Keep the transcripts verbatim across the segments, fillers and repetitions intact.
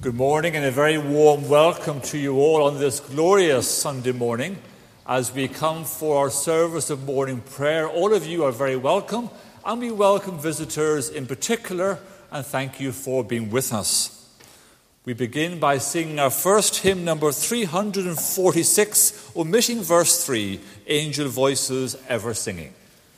Good morning and a very warm welcome to you all on this glorious Sunday morning as we come for our service of morning prayer. All of you are very welcome, and we welcome visitors in particular, and thank you for being with us. We begin by singing our first hymn, number three hundred forty-six, omitting verse three, Angel Voices Ever Singing.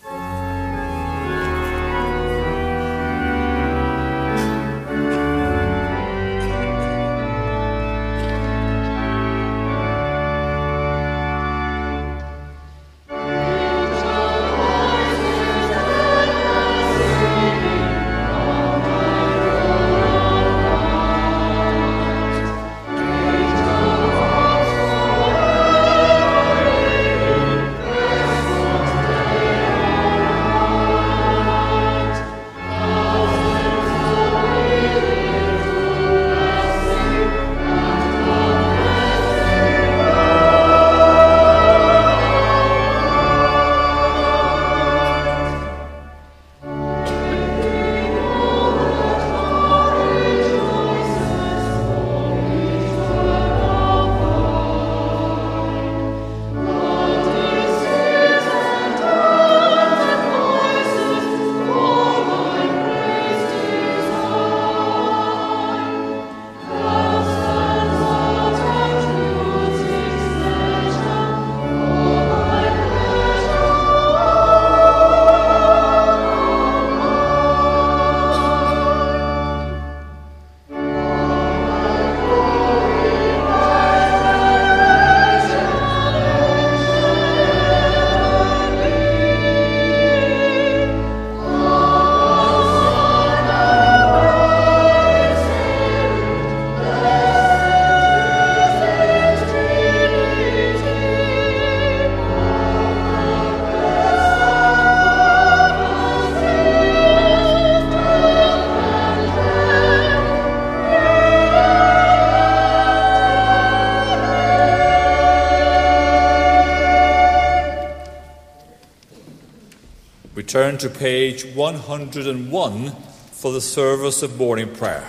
Turn to page one hundred and one for the service of morning prayer.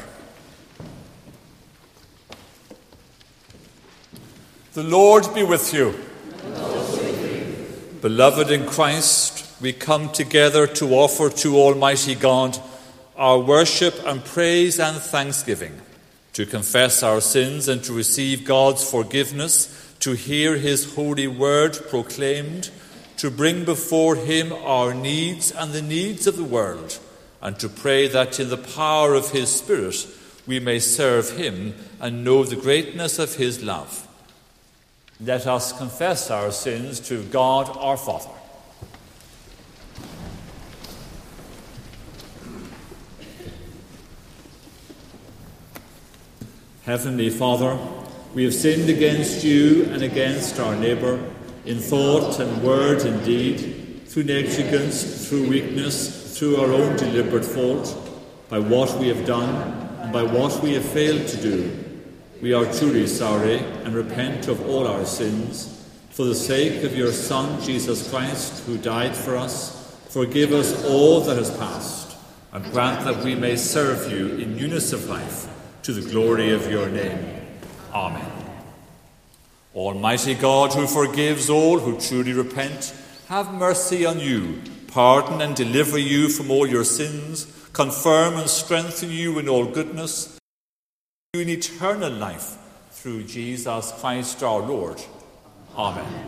The Lord be with you. And also with you. Beloved in Christ, we come together to offer to Almighty God our worship and praise and thanksgiving, to confess our sins and to receive God's forgiveness, to hear his holy word proclaimed, to bring before him our needs and the needs of the world, and to pray that in the power of his Spirit we may serve him and know the greatness of his love. Let us confess our sins to God our Father. Heavenly Father, we have sinned against you and against our neighbour, in thought and word and deed, through negligence, through weakness, through our own deliberate fault, by what we have done and by what we have failed to do. We are truly sorry and repent of all our sins. For the sake of your Son, Jesus Christ, who died for us, forgive us all that has passed, and grant that we may serve you in newness of life, to the glory of your name. Amen. Almighty God, who forgives all who truly repent, have mercy on you, pardon and deliver you from all your sins, confirm and strengthen you in all goodness, you in eternal life, through Jesus Christ our Lord. Amen.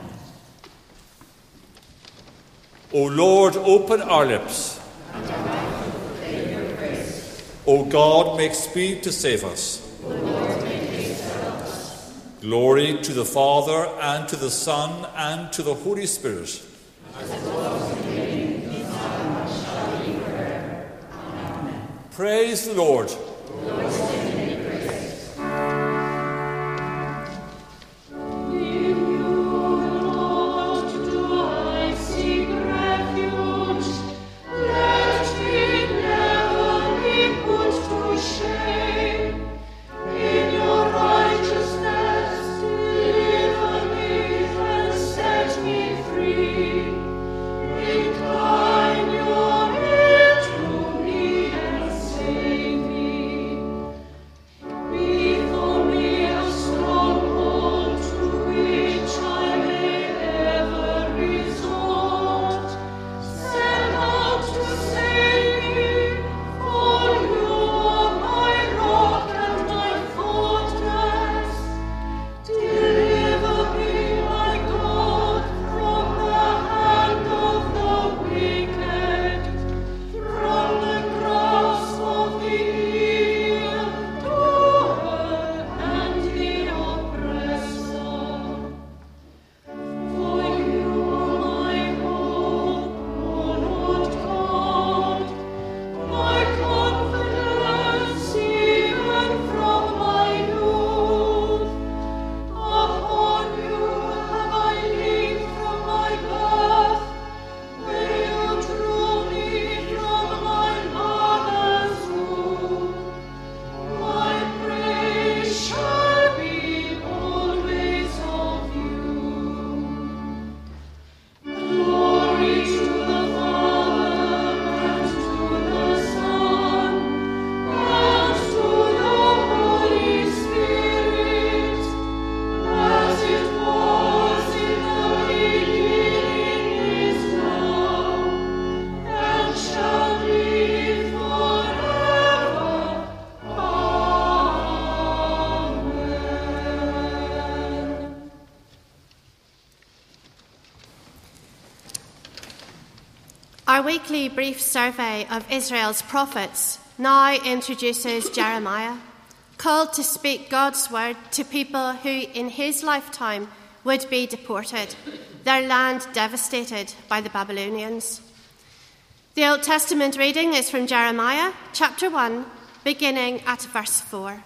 O Lord, open our lips. And our mouth will proclaim your praise. O God, make speed to save us. O Lord, make haste to help us. Glory to the Father, and to the Son, and to the Holy Spirit. As it was in the beginning, is now, and shall be forever. Amen. Praise the Lord. The Lord send thee praise. Incline your ear to me and save me. Our weekly brief survey of Israel's prophets now introduces Jeremiah, called to speak God's word to people who in his lifetime would be deported, their land devastated by the Babylonians. The Old Testament reading is from Jeremiah chapter one, beginning at verse four.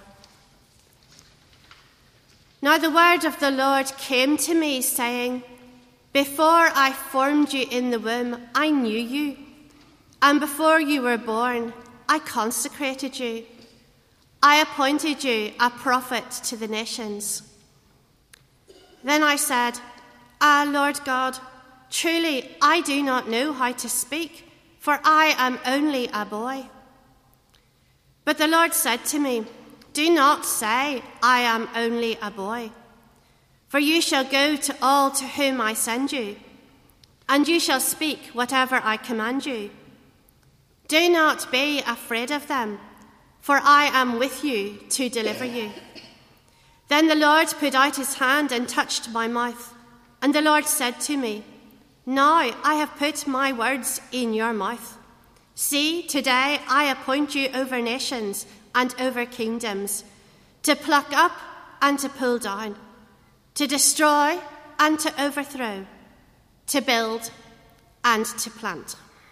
Now the word of the Lord came to me, saying, Before I formed you in the womb, I knew you, and before you were born, I consecrated you. I appointed you a prophet to the nations. Then I said, Ah, Lord God, truly I do not know how to speak, for I am only a boy. But the Lord said to me, Do not say, I am only a boy, for you shall go to all to whom I send you, and you shall speak whatever I command you. Do not be afraid of them, for I am with you to deliver you. Then the Lord put out his hand and touched my mouth, and the Lord said to me, Now I have put my words in your mouth. See, today I appoint you over nations and over kingdoms, to pluck up and to pull down, to destroy and to overthrow, to build and to plant.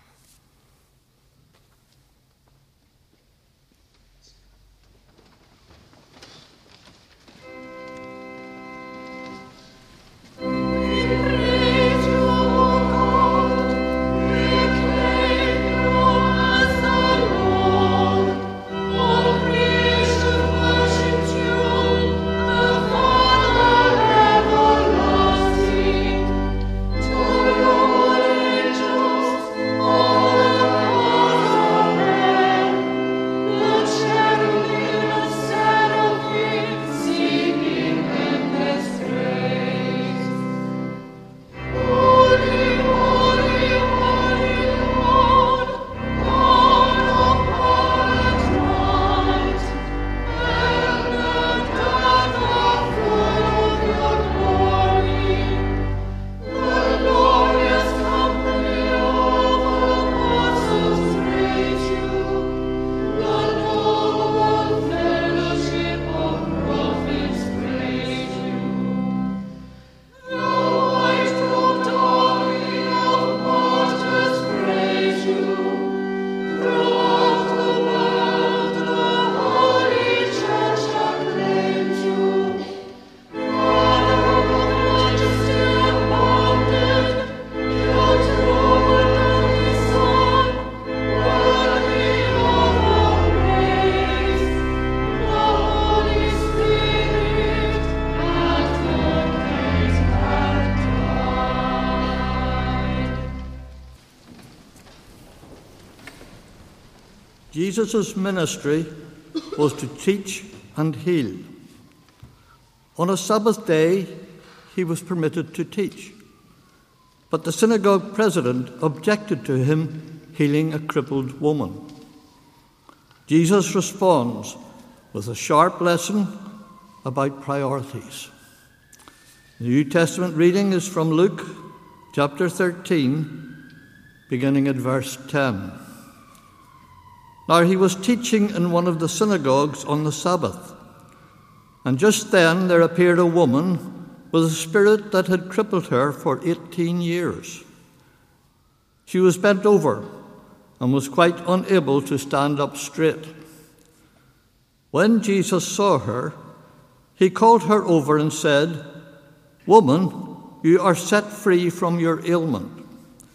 Jesus' ministry was to teach and heal. On a Sabbath day, he was permitted to teach, but the synagogue president objected to him healing a crippled woman. Jesus responds with a sharp lesson about priorities. The New Testament reading is from Luke chapter thirteen, beginning at verse ten. Now he was teaching in one of the synagogues on the Sabbath, and just then there appeared a woman with a spirit that had crippled her for eighteen years. She was bent over and was quite unable to stand up straight. When Jesus saw her, he called her over and said, Woman, you are set free from your ailment.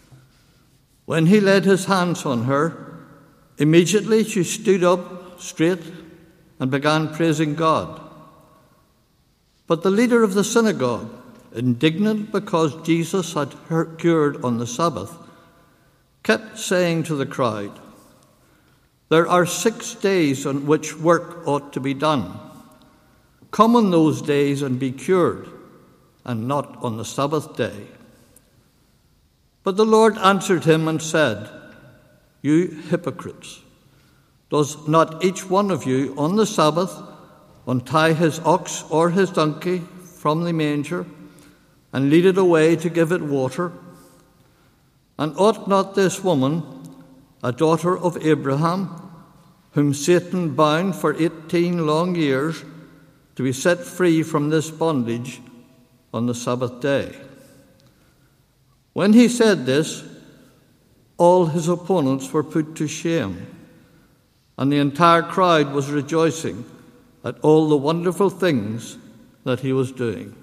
When he laid his hands on her, immediately she stood up straight and began praising God. But the leader of the synagogue, indignant because Jesus had her cured on the Sabbath, kept saying to the crowd, There are six days on which work ought to be done. Come on those days and be cured, and not on the Sabbath day. But the Lord answered him and said, You hypocrites, does not each one of you on the Sabbath untie his ox or his donkey from the manger and lead it away to give it water? And ought not this woman, a daughter of Abraham, whom Satan bound for eighteen long years, to be set free from this bondage on the Sabbath day?" When he said this, all his opponents were put to shame, and the entire crowd was rejoicing at all the wonderful things that he was doing.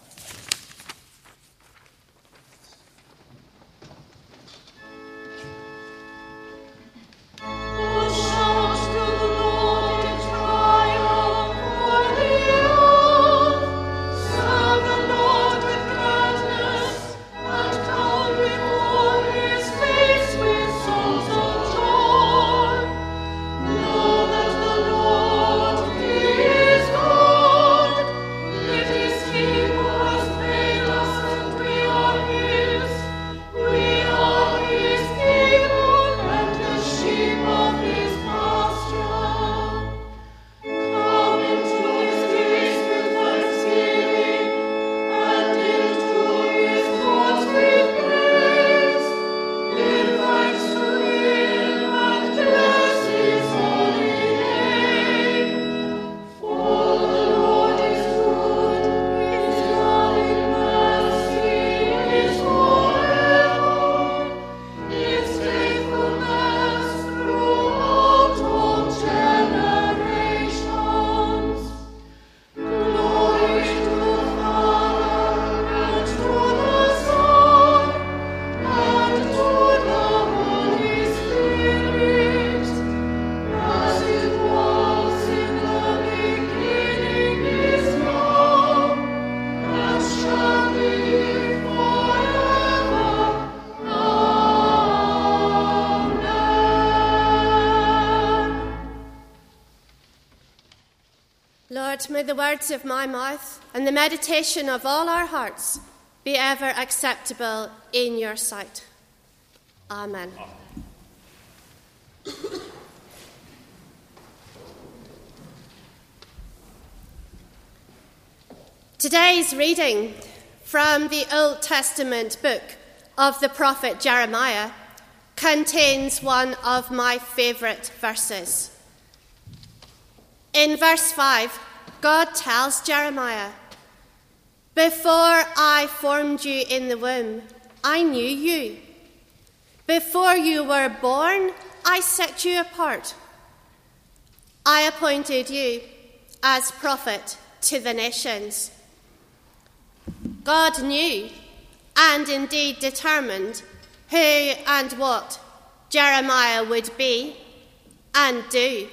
Lord, may the words of my mouth and the meditation of all our hearts be ever acceptable in your sight. Amen. Today's reading from the Old Testament book of the prophet Jeremiah contains one of my favourite verses. In verse five, God tells Jeremiah, "Before I formed you in the womb, I knew you. Before you were born, I set you apart. I appointed you as prophet to the nations." God knew and indeed determined who and what Jeremiah would be and do.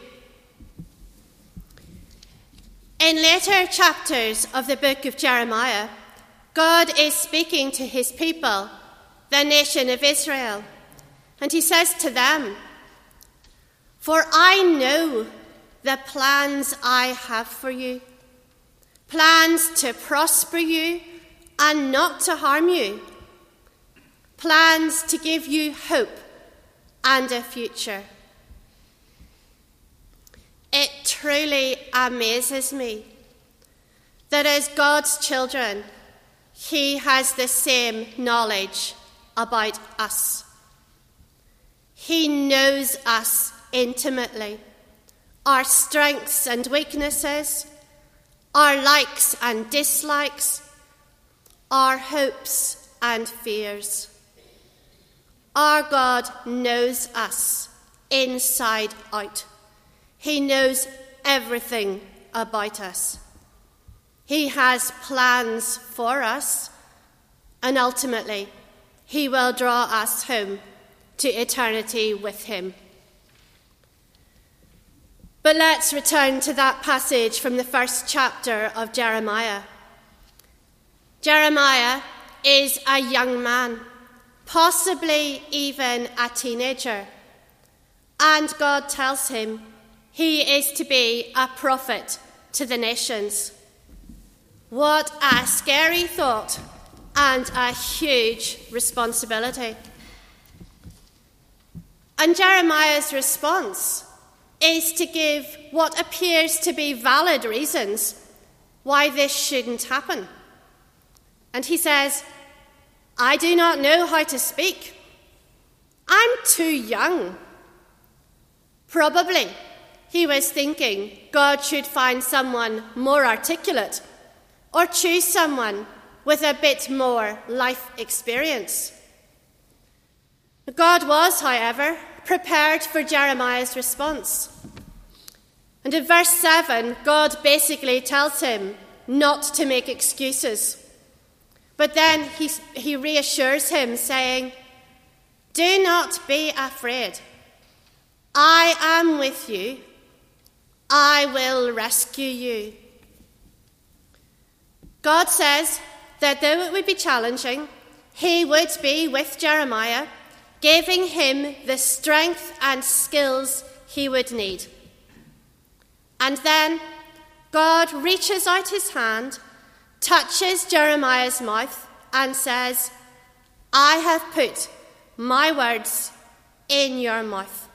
In later chapters of the book of Jeremiah, God is speaking to his people, the nation of Israel, and he says to them, "For I know the plans I have for you, plans to prosper you and not to harm you, plans to give you hope and a future." It truly amazes me that as God's children, he has the same knowledge about us. He knows us intimately, our strengths and weaknesses, our likes and dislikes, our hopes and fears. Our God knows us inside out. He knows everything about us. He has plans for us, and ultimately, he will draw us home to eternity with him. But let's return to that passage from the first chapter of Jeremiah. Jeremiah is a young man, possibly even a teenager, and God tells him he is to be a prophet to the nations. What a scary thought and a huge responsibility. And Jeremiah's response is to give what appears to be valid reasons why this shouldn't happen. And he says, "I do not know how to speak, I'm too young. Probably he was thinking God should find someone more articulate or choose someone with a bit more life experience. God was, however, prepared for Jeremiah's response. And in verse seven, God basically tells him not to make excuses. But then he, he reassures him, saying, "Do not be afraid. I am with you. I will rescue you." God says that though it would be challenging, he would be with Jeremiah, giving him the strength and skills he would need. And then God reaches out his hand, touches Jeremiah's mouth, and says, "I have put my words in your mouth."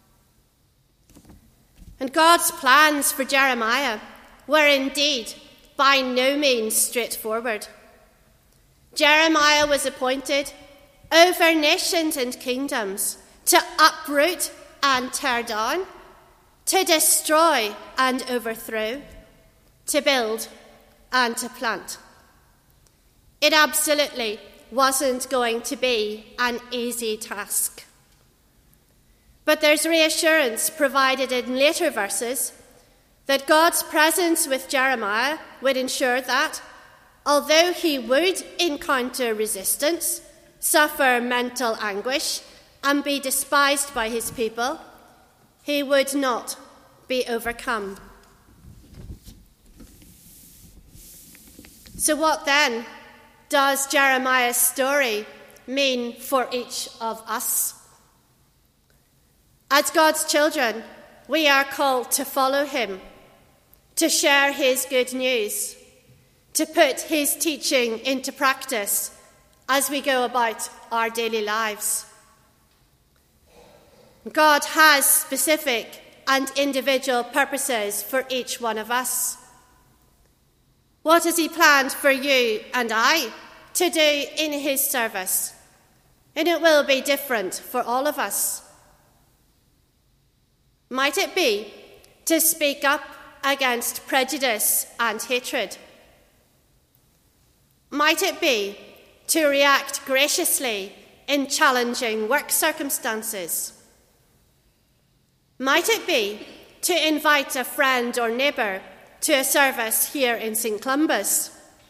And God's plans for Jeremiah were indeed by no means straightforward. Jeremiah was appointed over nations and kingdoms to uproot and tear down, to destroy and overthrow, to build and to plant. It absolutely wasn't going to be an easy task. But there's reassurance provided in later verses that God's presence with Jeremiah would ensure that, although he would encounter resistance, suffer mental anguish, and be despised by his people, he would not be overcome. So what then does Jeremiah's story mean for each of us? As God's children, we are called to follow him, to share his good news, to put his teaching into practice as we go about our daily lives. God has specific and individual purposes for each one of us. What has he planned for you and I to do in his service? And it will be different for all of us. Might it be to speak up against prejudice and hatred? Might it be to react graciously in challenging work circumstances? Might it be to invite a friend or neighbour to a service here in Saint Columba's?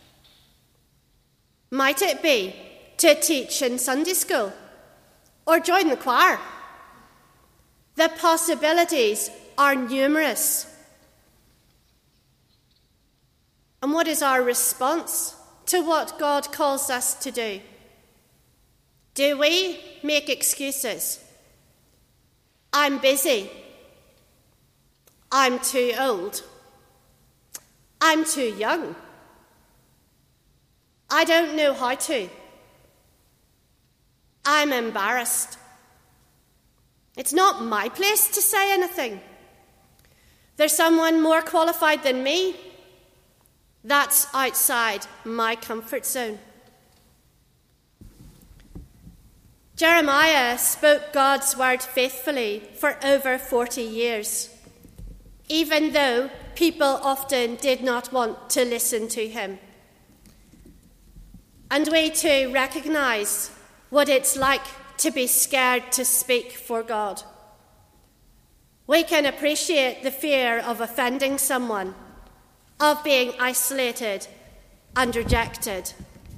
Might it be to teach in Sunday school or join the choir? The possibilities are numerous. And what is our response to what God calls us to do? Do we make excuses? I'm busy. I'm too old. I'm too young. I don't know how to. I'm embarrassed. It's not my place to say anything. There's someone more qualified than me. That's outside my comfort zone. Jeremiah spoke God's word faithfully for over forty years, even though people often did not want to listen to him. And we too recognise what it's like to be scared to speak for God. We can appreciate the fear of offending someone, of being isolated and rejected.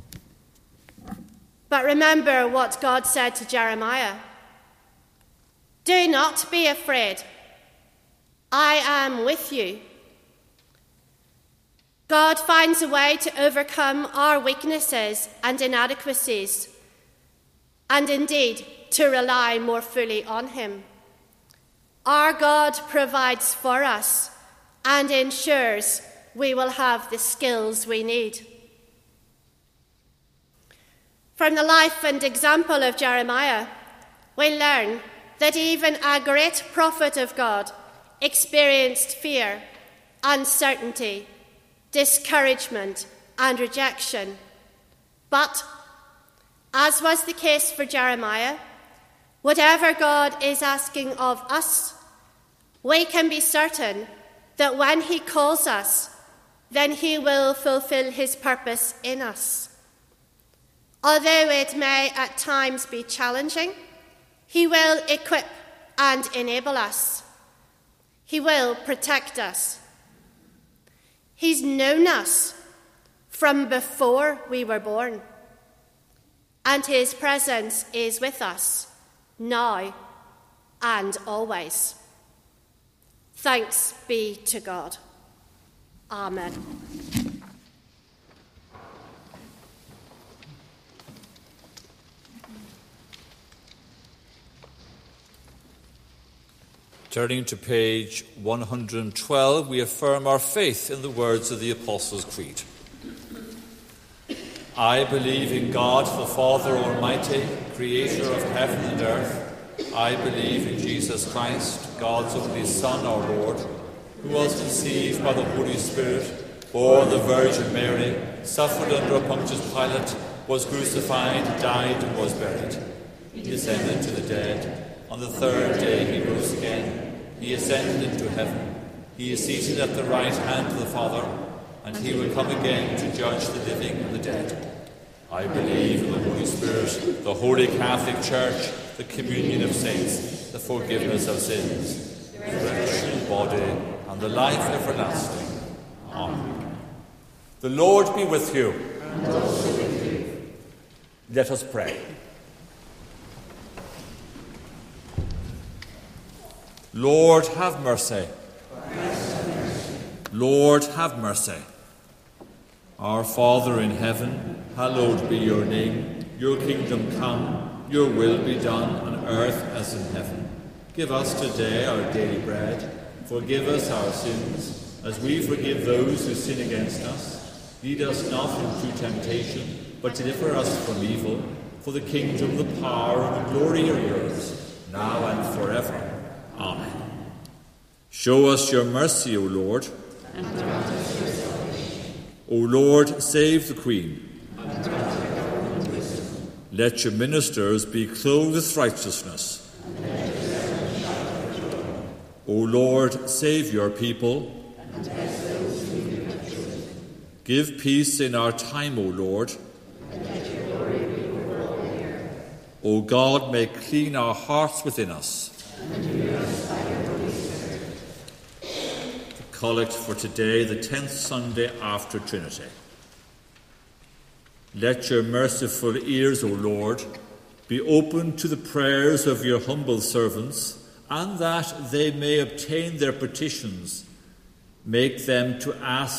But remember what God said to Jeremiah. Do not be afraid. I am with you. God finds a way to overcome our weaknesses and inadequacies, and indeed to rely more fully on him. Our God provides for us and ensures we will have the skills we need. From the life and example of Jeremiah, we learn that even a great prophet of God experienced fear, uncertainty, discouragement, and rejection. But, as was the case for Jeremiah, Whatever God is asking of us, we can be certain that when he calls us, then he will fulfill his purpose in us. Although it may at times be challenging, he will equip and enable us. He will protect us. He's known us from before we were born, and his presence is with us now and always. Thanks be to God. Amen. Turning to page one hundred twelve, we affirm our faith in the words of the Apostles' Creed. I believe in God, the Father Almighty, creator of heaven and earth. I believe in Jesus Christ, God's only Son, our Lord, who was conceived by the Holy Spirit, bore the Virgin Mary, suffered under Pontius Pilate, was crucified, died, and was buried. He descended to the dead. On the third day he rose again. He ascended into heaven. He is seated at the right hand of the Father, and he will come again to judge the living and the dead. I believe in the Holy Spirit, the Holy Catholic Church, the communion of saints, the forgiveness of sins, the resurrection of the body, and the life everlasting. Amen. The Lord be with you. And also with you. Let us pray. Lord, have mercy. Lord, have mercy. Our Father in heaven, hallowed be your name. Your kingdom come, your will be done on earth as in heaven. Give us today our daily bread. Forgive us our sins, as we forgive those who sin against us. Lead us not into temptation, but deliver us from evil. For the kingdom, the power, and the glory are yours, now and forever. Amen. Show us your mercy, O Lord. And grant us your salvation. O Lord, save the Queen. And grant her wisdom. Let your ministers be clothed with righteousness. And let your servants shout for joy. O Lord, save your people. And bless those who do not truth. Give peace in our time, O Lord. And let your glory be over all the earth. O God, make clean our hearts within us. And renew us by your Holy Spirit. The collect for today, the tenth Sunday after Trinity. Let your merciful ears, O Lord, be open to the prayers of your humble servants, and that they may obtain their petitions, make them to ask